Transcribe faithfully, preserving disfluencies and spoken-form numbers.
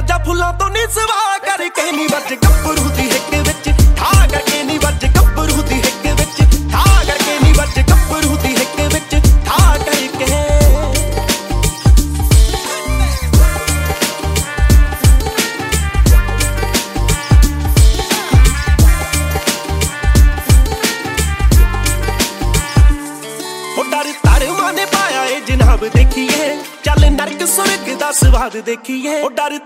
ਜਾ ਫੁੱਲਾਂ ਤੋਂ ਨੀ ਸਵਾ ਕਰਕੇ ਨੀ ਵੱਜ ਗੱਭਰੂ ਦੀ ਹਿੱਕ ਵਿੱਚ ਠਾ ਕਰਕੇ ਨੀ ਵੱਜ ਗੱਭਰੂ ਦੀ ਹਿੱਕ ਵਿੱਚ ਠਾ ਕਰਕੇ ਨੀ ਵੱਜ ਗੱਭਰੂ ਦੀ ਹਿੱਕ ਵਿੱਚ ਠਾ ਕਰਕੇ देखिए चल नरक सुर्ग दा स्वाद देखिए ओ डर